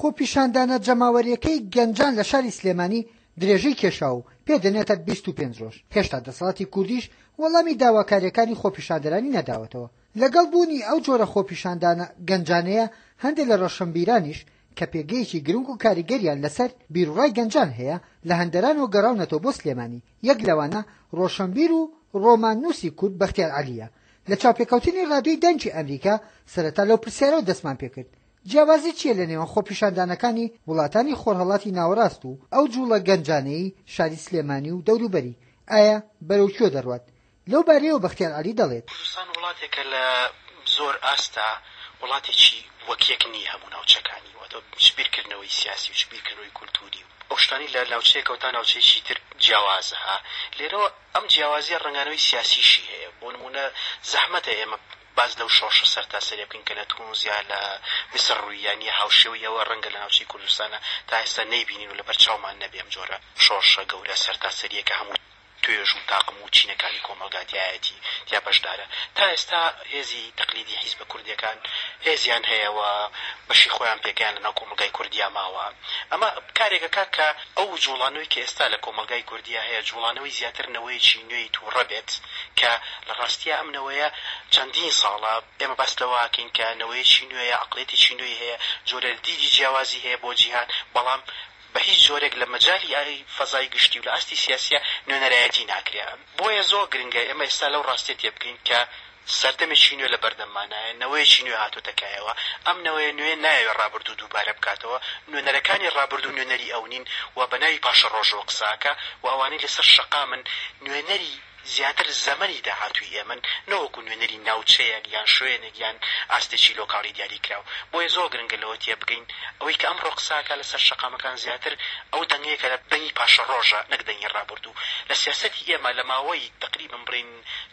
خۆپیشاندانە جەماوەریەکەی گەنجان لە شاری سلێمانی درێژەی کێشا و پێدەنێتە 25 ڕۆژ. هێشتا دەسەڵاتی کوردیش وەڵامی داواکاریەکانی خۆپیشاندەرانی نەداوەتەوە. لەگەڵ بوونی ئەو جۆرە خۆپیشاندانە گەنجانەیە هەندێک لە ڕەشنبیرانیش کە پێگەیەکی گرنگ و کاریگەریان لەسەر بیرڕای گەنجان هەیە لە هەندەرانەوە گەڕاونەتەوە بۆ سلێمانی. یەک لەوانە ڕۆشنبیر و ڕۆماننووسی کورد بەختیار عەلیە. لە چاوپێکەوتنی ڕادیۆی دەنگی ئەمریکا سەرەتا لەو پرسیارەوە دەستمان پێکرد جیاوازی چییە لە نێوان خۆپیشاندانەکانی وڵاتانی خۆرهەڵاتی ناوەڕاست و ئەو جوڵە گەنجانەی شاری سلێمانی و دەوروبەری ئایا بەرەو کوێ دەڕوات؟ لەو بارەیەوە بەختیار عەلی دەڵێت کوردستان وڵاتێکە لە زۆر ئاستا وڵاتێکی وەکیەک نییە هەموو ناوچەکانی واتە شبیرکردنەوەی سیاسی و شبیرکردنەوەی کولتوری ئەو شتانی لە ناوچەیەکەوە تا ناوچەیەکی تر جیاوازە لێرەوە ئەم جیاوازیە ڕەنگانەوەی سیاسیشی هەیە بۆ نمونە زەحمەتە ئێمە باز لەو شۆڕشە سەرتاسەری بکەین کە لە تونوزیا لە میسر ڕوویانی هاوشێوەیەوە ڕەنگە لە ناوچەی کوردستانە تا ئێستا نەیبینین و لە بەرچاومان نەبێ ئەم جۆرە شۆڕشە گەورە سەرتاسەریەکە هەموو توێژ و تاقم و چینەکانی کۆمەلگاتیایەتی تیا بەشدارە. تا ئێستا هێزی تەقلیدی حیزبە کوردیەکان هێزیان هەیەوە بەشی خۆیان پێگەیان لەناو کۆمەلگای کوردیا ماوە. ئەمە کارێکەکە کە ئەو جوڵانەوەی کە ئێستا لە کۆمەلگای کوردیا هەیە جوڵانەوەی زیاتر نەوەیەکی نوێی تووڕە بێت کە لە ڕاستیە ئەم نەوەیە چەندین ساڵە ئێمە باس لەواکەین کە نەوەیەکی نوێیە عەقڵێتێکی نوێی هەیە جۆرە دیدی جیاوازی هەیە بۆ جیهان بەڵام بە هیچ جۆرێک لە مەجای ئای فەزای گشتی و لە ئاستی سیاسیە نوێنەرایەتی ناکرێ. بۆیە زۆر گرنگە ئێمە ئێستا لەو ڕاستیە تێ بکەین کە سەردەمێکی نوێ لە بەردەممانایە نەوەیەکی نوێ هاتووتەکایەوە. ئەم نەوەیە نوێ نایەوێت ڕابردوو دووبارە بکاتەوە. نوێنەرەکانی ڕابردوو نوێنەری ئەو نین و بە ناوی پاشە ڕۆژەوە قساکە و ئەوانەی لەسەر شەقا من نوێنەری زیاتر زەمەنی داهاتووی ئێمن نەوەکو نوێنەری ناوچەیەک یان شوێنێک یان ئاستێکی لۆکاڵی دیاری کراو. بۆیە زۆر گرنگە لەوە تێ بگەین ئەوەی کە ئەمڕۆ قساکە لەسەر شەقامەکان زیاتر ئەو دەنگەیەکە لە دەنگی پاشە ڕۆژە نەک دەنگی ڕابردوو. لە سیاسەتی ئێمە لە ماوەی تقریبا بڕین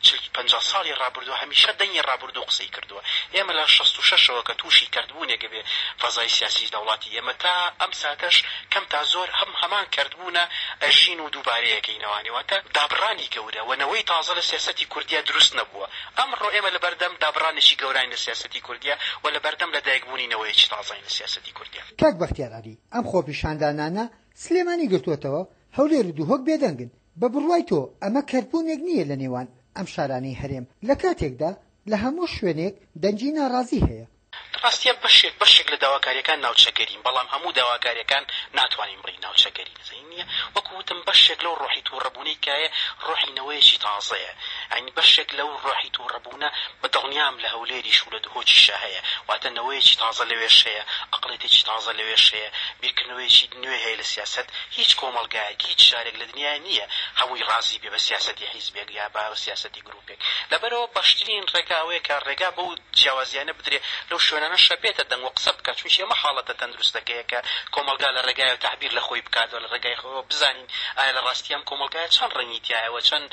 50 ساڵی ڕابردوو هەمیشە دەنگی ڕابردوو قسەی کردووە. ئێمە لە 66ەوە کە تووشی کردبوونێکە بێ فەزای سیاسی دەوڵاتی ئێمە تا ئەم ساتەش کەم تا زۆر هەمان کردبوونە ئەژین و دووبارەیەکەینەوانیواتە دابڕانی گەورە وەنەوەی تازە لە سیاسەتی کوردیا دروست نەبووە. ئەمڕۆ ئێمە لە بەردەم دابڕانێکی گەورەین لە سیاسەتی کوردیا و لە بەردەم لە دایکبوونینەوەیەکی تازەین لە سیاسەتی کوردیا. کاک بەختیار عەلی ئەم خۆپیشاندانانە سلێمانی گرتووەتەوە هەولێر و دووهۆک بێدەنگن بە بڕوای تۆ ئەمە کردبوونێک نییە لە نێوان ئەم شارانەی هەرێم لە کاتێکدا لە هەموو شوێنێک دەنگی ناڕازی هەیە. ڕاستیە بەشێک لە داواکاریەکان ناوچەگەرین بەڵام هەموو داواکاریەکان ناتوانین بڕین ناوچەگەری نزانینیە وەکوتم بەشێک لەو ڕۆحی تووڕەبوونەی کایە ڕۆحینەوەیەکی تازەیە ئەنی بەشێک لەو ڕۆحی تووڕەبوونە بە دڵنیام لە هەولێریش و لە دهۆکیشە هەیە واتە نەوەیەکی تازە لەوێش هەیە عەقڵێتێکی تازە لەوێش هەیە بیرکردنەوەیەکی نوێ هەیە لە سیاسەت. هیچ کۆمەڵگایەک هیچ شارێک لە دنیا نییە هەمووی ڕازی بێ بە سیاسەتی حیزبێک یا بە سیاسەتی گروپێک. لەبەرەوە بەشترین ڕێگاوەیە کە ڕێگا بەو جیاوازیانە بدرێ لەو شوێنانە شەبێتە دەنگ و قسە بکات چونکە ئەمە حاڵەتە تەندروستەکەیە کە کۆمەلگا لە ڕێگای و تەعبیر لە خۆی بکاتەوە لە ڕێگای خۆ بزانین ئایا لە ڕاستی ئەم کۆمەلگایە چەند ڕەنگی تایەوە چەند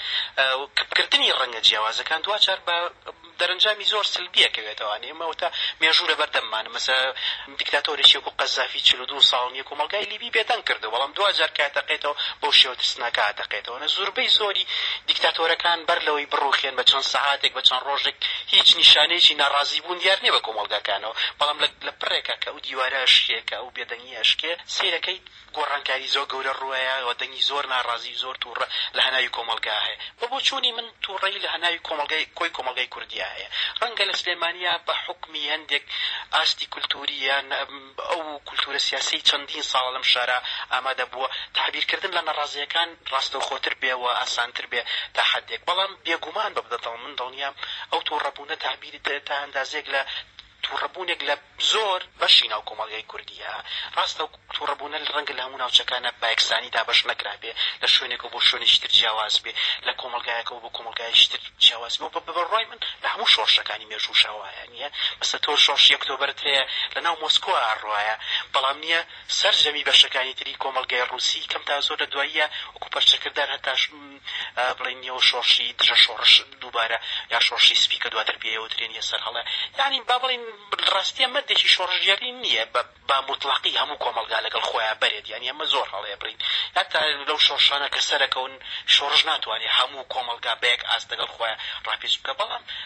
کردنی ڕەنگە جیاوازەکان دوچار بە دەرەنجامی زۆر سلبیەکەوێتەوە. ئێمەوتە مێژوورە بەردەممان مەسە دیکتاتۆرێکی وەکو قەزافی 42 ساڵ کۆمەلگای لیبی بێدەنگ کردو بەڵام دوجار کاتەقێتەوە بەو شێوە ترسناکە هاتەقێتەوە. زۆربەی زۆری دیکتاتۆرەکان بەر لەوەی بڕوخێن بە چەند سەعاتێک بە چەند ڕۆژێک هیچ نیشانەیەکی ناڕازی بوون دیار نییە بە کۆمەلگاکانەوە بەڵام لە پڕێکە کە ئەو دیوارە شکێکە ئەو بێدەنگی ئەشکێ سیرەکەی گۆڕانکاری زۆر گەورە ڕوایە و دەنگی زۆر ناڕازی زۆر تووڕە لە هەناوی کۆمەلگا هەیە. بۆ چوونی من تووڕەی لە هەناوی کۆمەلگای کوردیا هەیە. ڕەنگە لە سلێمانیا بە حکمی هەندێک ئاستی کولتوریان ئەو کولتورە سیاسی چەندین ساڵ لەم شارە ئامادە بووە تعبیرکردن لە نەڕازیەکان ڕاستەوخۆتر بێەوە ئاسانتر بێ تا حدێک بەڵام بێگومان بەبدەتەوە من دڵنیام ئەو تووڕەبوونە تعبیری تا ئەندازێک لە تووڕەبوونێک لە زۆر بەشی ناو کۆمەلگای کوردیە. ڕاستە تووڕەبوونە ڕەنگە لە هەموو ناوچەکانە با یەکسانی دابەش نەکرابێ لە شوێنێک بۆ شوێنێکی تر جیاواز بێ لە کۆمەلگایەکەەوە بۆ کۆمەلگایشی تر جیاواز بێ و بەڕای من لە هەموو شۆڕشەکانی مێژوو وایە نییە مەسە تۆ شۆڕشی ئۆکتۆبەرت هەیە لە ناو مۆسکۆ ئاڕواایە بەڵام نییە سەرجەمی بەشەکانی تری کۆمەلگای ڕووسی کەم تا زۆر لە دواییە وەکو پەرچەکردار هەتاش بڵێنیەوە شۆڕشی دژە شۆڕش دووبارە یا شۆڕشی سپیکە دواتر پێەوە ترێنیە سەر هەڵە یعنی با بڵین ڕاستیە مەدێکی شۆڕژیاری نییە بە مطلقی هەموو کۆمەلگا لەگەڵ خۆیان بەرێت یعنی ئەمە زۆر هەڵەیە بڕین هەتا لەو شۆڕشانە کە سەرەکەون شۆڕژ ناتوانێت هەموو کۆمەلگا بەیەک ئاست لەگەڵ خۆیان ڕاپێچ بکە بەڵام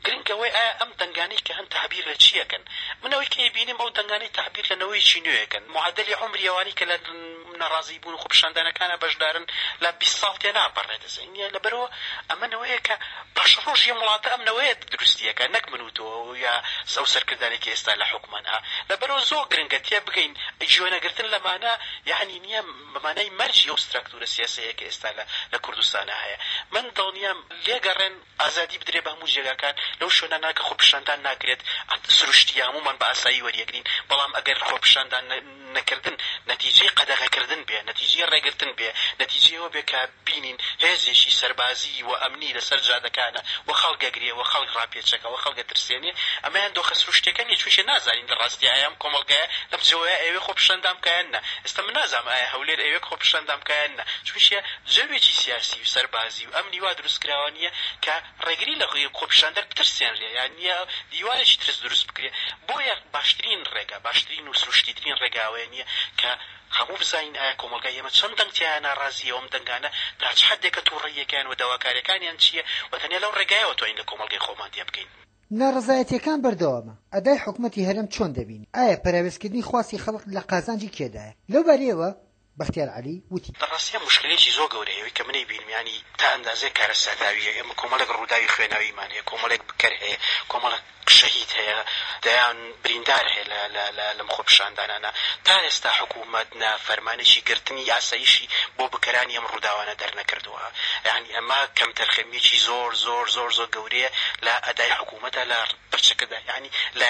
گرنگەوەی ئایا ئەم دەنگانەی کە هەن تەعبیر لە چیەکەن منەوەی کە بینیم ئەو دەنگانەی تەعبیر لە نەوەیەکی نوێیەکەن معدەلی عمری ئەوانی کە لە نەڕازی بوون و خۆپیشاندانەکانە بەشدارن لە 20 ساڵ تێ ناپەڕێ دەزانین لەبەرەوە ئەمە نەوەیە کە پاشڕۆژی وڵاتە ئەم نەوەیە دروستیەکە نەک من و تۆ یا ئەو سەرکردانێکی ئێستا لە حکومەنە لەبەرەوە زۆر گرنگە تێ بگەین جوێنەگرتن لەمانە یعنی نییە بەمانای مەرجی ئەو ستراکتورە سیاسەیە کە ئێستا لە کوردستانە هەیە من دڵنیام لێگەڕێن ئازادی بدرێ بە هەموو جێگاکان لەو شوێنانە کە خۆپیشاندان ناکرێت سروشتی هەمومان بە ئاسایی وەریەگرین بەڵام ئەگەر خۆپیشاندان نەکردن نەتیجەی قەدەغەکردن بێ نەتیجەی ڕێگرتن بێ نەتیجەیەوە بێ کە بینین هێزێکی سەربازی و ئەمنی لەسەر جادەکانە و خەڵگەگرێ و خەڵک ڕاپێچەکە و خەڵگە ترسێنێ ئەمەیان دۆخە سروشتەکەن یەکوێشێ نازانین لە ڕاستی ئایام کۆمەڵگەیە لەم جەوەیە ئەوێ خۆپیشاندان بکەیەنە ئێستا من نازانم ئایا هەولێر ئەوێ خۆپیشاندان بکەیەنە چونشە جەوێکی سیاسی و سەربازی و ئەمنی وا دروستکراوە نییە کە ڕێگری لە خۆپیشاندەر بترسێنرێ یان نییە دیوارێکی ترس دروست بکرێ بۆیە باشترین ڕێگە باشترین و سروشتیترین ڕێگاوەیە نییە کە هەموو بزانین ئایا کۆمەلگای ئێمە چەند دەنگتیان ناڕازیە ئەوم دەنگانە تا چ حدێکە تووڕێیەکان و داواکاریەکانیان چییە و تەنیا لەو ڕێگایەوە توانین لە کۆمەلگای خۆمان تێ بکەین ناڕزایەتیەکان بەردەوامە ئەدای حکوومەتی هەرێم چۆن دەبین ئایا پەراوێزکردنی خواستی خەڵک لە قازانجی کێدایە لەو بارەیەوە بەختیار عەلی وتی ڕاستیە مشکلێکی زۆر گەورەیەوەی کە منەی بینمیانی تا ئەندازێ کارە سەتاویە ئێمە کۆمەڵێک ڕووداوی خوێناویمان هەیە کۆمەڵێک بکەر هەیە کۆمەڵێک شەهید هەیە دەیان بریندار هەیە لەم خۆپیشاندانانە تا ئێستا حکوومەت فەرمانێکی گرتنی یاساییشی بۆ بکەرانی ئەم ڕووداوانە دەرنەکردووە یعنی ئەمە کەم تەرخەمیەکی زۆر زۆر زۆر زۆر گەورەیە لە ئەدای حکوومەتە لە پرچەکەدا یعنی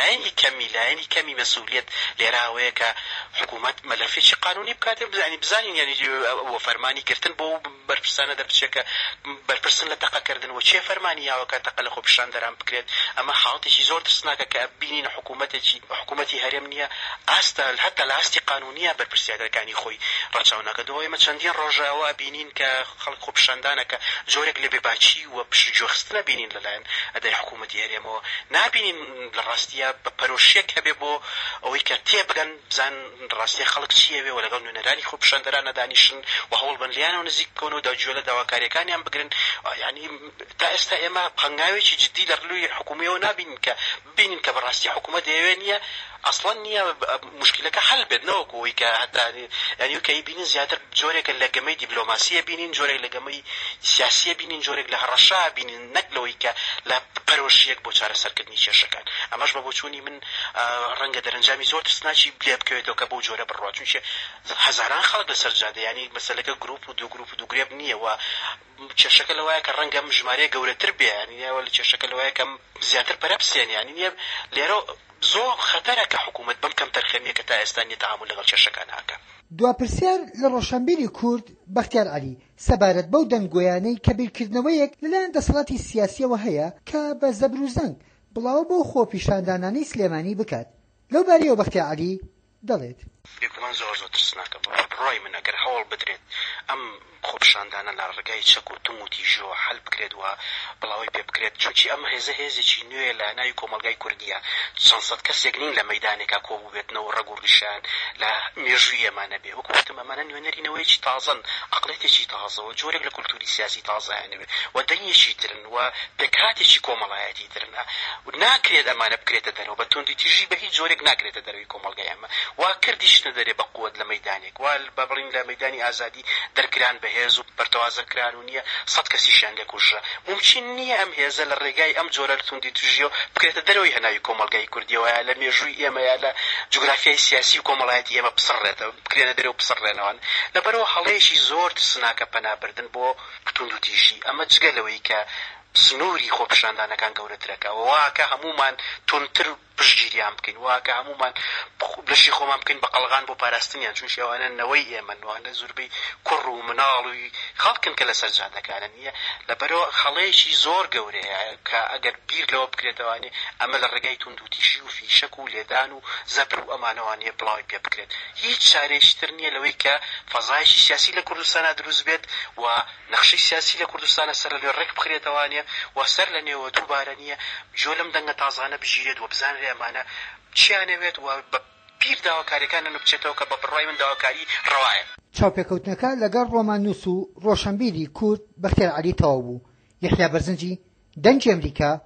لایەنی کەمی مەسئولیت لێراوەیە کە حکوومەت مەلەفێکی قانونی بکاتێ بزانین یعنی ئەوە فەرمانی گرتن بۆ بەرپرسانە دەربچێکە بەرپرسن لە تەقەکردن و چێ فەرمانی یاوەکە تەقە لە خۆپیشاندەران بکرێت ئەمە حاڵەتێکی زۆر ترسناکە کە بینین حکوومەتی هەرێم نییە ئاستا هەتا لە ئاستی قانونیە بەرپرسیارەکانی خۆی ڕەچاو ناکەدەوە ئێمە چەندین ڕۆژەوە بینین کە خەڵک خۆپیشاندانەکە جۆرێک لە بێباچی و پشتگوێخستنە بینین لەلایەن ئەدای حکوومەتی هەرێمەوە نابینین لە ڕاستیە بە پەرۆشیەک هەبێ بۆ ئەوەی کە تێبگەن بزان ڕاستیە خەڵک چیەوێ و لەگەڵ نوێنەرانی خۆپیشاندەرانە دانیشن و هەوڵ بن لیانەوە نزیک بکەون و داگوێ لە داواکاریەکانیان بگرن یعنی تا ئێستا ئێمە هەنگاوێکی جدی لە ڕلووی حکوومیەوە نابینین کە بینین کە بەڕاستی حکوومەت دەیەوێ نییە ئەسڵا نییە مشکلەکە حل بێت نەوەکەوەی کە هەتا یعنی کەی بینین زیاتر جۆرێک لە گەمەی دیبلۆماسیە بینین جۆرێک لە گەمەی سیاسیە بینین جۆرێک لە هەڕەشا بینین نەک لەوەی کە لە پەرۆشیەک بۆ چارەسەرکردنی کێشەکان ئەمەش بە بۆچوونی من ڕەنگە دەرەنجامی زۆر ترسناکی لێ بکەوێتەوە کە بۆ جۆرە بڕوا چونکە هەزاران خەڵک لەسەر جادە ینی مەسەلەکە گروپ و دوو گرێب نییە و کێشەکە لەوایە کە ڕەنگەم ژمارەیە گەورەتر بێ یانیەوە لە کێشەکە لەوایە کەم زیاتر پەرە بسێن یانی نییە لێرە زۆر خەتەرە کە حکوومەت بەم کەم تەرخەمیە کە تا ئێستا نیە تەعامل لەگەڵ کێشەکان هاکە دواپرسیار لە ڕۆشنبیری کورد بەختیار عەلی سەبارەت بەو دەنگۆیانەی کە بیرکردنەوەیەک لەلایەن دەسەڵاتی سیاسیەوە هەیە کە بە زەبر و زەنگ بڵاو بۆ خۆپیشاندانانی سلێمانی بکات لەو بارەیەوە بەختیار عەلی دەڵێت بێگومان زۆر ترسناکە بڕای من ئەگەر هەوڵ بدرێت ئەم خۆپیشاندانە لە ڕێگای چەک و تم و تیژۆ حل بکرێت و بڵاوی پێ بکرێت چونکی ئەم هێزێکی نوێ لە ناوی کۆمەلگای کوردیە چەند سەد کەسێک نین لە مەیدانێکا کۆبوو بێتنەوە ڕەگ و ڕیشان لە مێژووی ئێمانە بێ وەکوتم ئەمانە نوێنەرینەوەیەکی تازەن عەقڵێتێکی تازەوە جۆرێک لە کولتوری سیاسی تازایانەوێ و دەنگێکی ترن و پێکاتێکی کۆمەڵایەتی ترن ناکرێت ئەمانە بکرێتە دەرەوە بە توندی تیژی بە هیچ جۆرێک ناکرێتە دەرەوەی کۆمەلگای ئێمە وا کردیش نەدەرێ بە قووەت لە مەیدانێک وا بەڵین لە مەیدانی ئازادی دەرکران بەهێز و بەرتەوازەکران و نییە سەد کەسیشیان لێکوژە ممکن نییە ئەم هێزە لە ڕێگای ئەم جۆرە توندی توژیەوە بکرێتە دەرەوەی هەناوی کۆمەلگای کوردیەوە لە مێژووی ئێمە یا لە جوگرافیای سیاسی و کۆمەڵایەتی ئێمە بسڕێتەوە بکرێنە دەرەوە بسڕێنەوەن لەبەرەوە هەڵەیەکی زۆر ترسناکە پەنابردن بۆ توند و تیژی ئەمە جگە لەوەی کە سنووری خۆپیشاندانەکان گەورەترەکە واکە هەمومان تونتر پشتگیریان بکەین واکە هەمومان لەشی خۆمان بکەین بە قەڵغان بۆ پاراستنیان چون شێوانە نەوەی ئێمەوانە زۆربەی کوڕ و مناڵی خەڵکن کە لەسەر جادەکانە نییە لەبەرەوە خەڵەیەکی زۆر گەورەیە کە ئەگەر بیر لەوە بکرێتەوانێ ئەمە لە ڕێگای تونند و تیژی و فیشەک و لێدان و زەبر و ئەمانەوانێ بڵاوی پێ بکرێت هیچ چارێشتر نییە لەوەی کە فەزایشی سیاسی لە کوردستانە دروست بێت و نەخشەی سیاسی لە کوردستانە سەر لە ڕێک بخرێتەوانێ و سەر لە نێوە دووبارە نییە جۆ لەم دەنگە تازانە بژیرێت و بزانرێ ئەمانە چیانەوێت و بە پیر داواکاریەکانە بچێتەوە کە بە بڕای من داواکاری ڕەوایە چاوپێکەوتنەکە لەگەڵ ڕۆمانوس و ڕۆشنبیری کورد بەختیار عەلی تەواو بوو یەحیا بەرزنجی دەنگی ئەمریکا